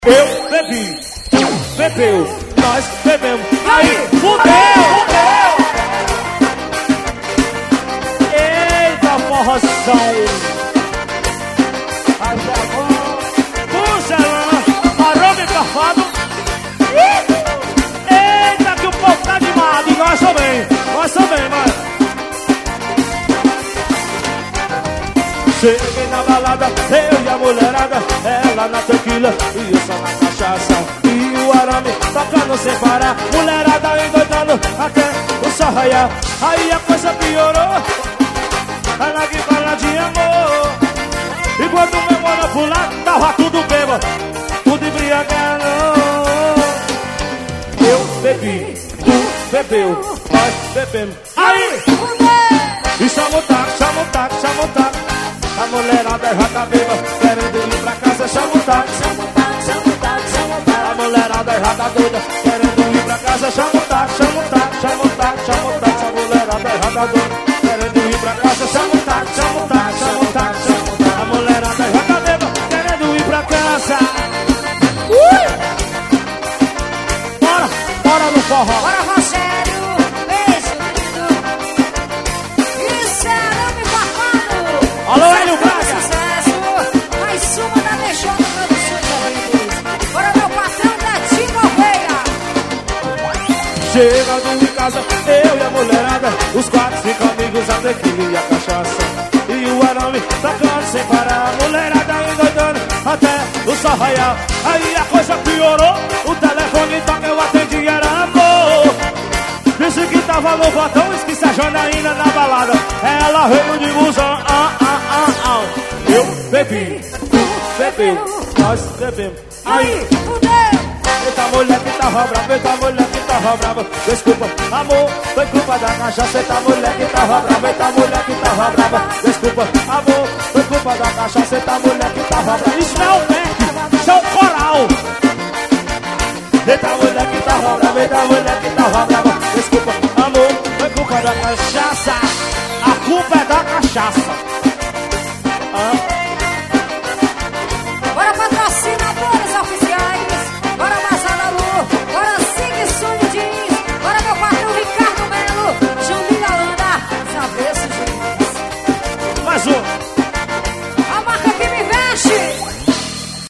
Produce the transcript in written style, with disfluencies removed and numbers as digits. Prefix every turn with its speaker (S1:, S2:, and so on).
S1: Eu bebi, bebeu, nós bebemos. Aí, fudeu! Eita, forroção! Puzelana, arame cafado. Eita, que o povo tá animado. E nós também, mano. Cheguei na balada, eu e a mulherada, ela na tequila e eu só na cachaça. E o arame tocando sem parar, mulherada endoidando até o sol raiar. Aí a coisa piorou, ela que fala de amor. E quando o meu mano pular, tava tudo bêbado, tudo embriagado. Eu bebi, tu bebeu, nós bebemos. Aí! E chama o táxi. A mulherada já tá bêbada, querendo ir pra casa, chama o táxi. A mulherada já tá doida, querendo ir pra casa, chama o táxi. A mulherada já tá doida, querendo ir pra casa, chama o táxi. A mulherada já tá bêbada, querendo ir pra casa. Bora no forró.
S2: Bora, Rogério, beijo, lindo. Isso é arame farpado.
S1: Alô, Hélio Braga.
S2: Sucesso, mais uma da Mexona Produções Eventos. Bora, meu patrão da Tina Oveia.
S1: Chegando em casa, eu e a mulherada, os 4, 5 amigos, a tequila e a cachaça. E o arame tocando sem parar, a mulherada endoidando até o sol raiar. Aí a coisa piorou, o telefone toca, eu atendi, era amor. Disse que tava no botão, esqueci a Janaína na balada. Ela veio de busão, Eu bebi, tu bebeu, nós bebemos. Aí,
S2: fudeu.
S1: eita mulher que tava brava, desculpa, amor, foi culpa da cachaça. Eita mulher que tava brava, desculpa, amor, foi culpa da cachaça. Eita mulher que tava brava, isso não é o Beck, isso é o coral. Eita mulher que tava brava, desculpa, amor, foi culpa da cachaça. A culpa é da cachaça.
S2: Bora, patrocínio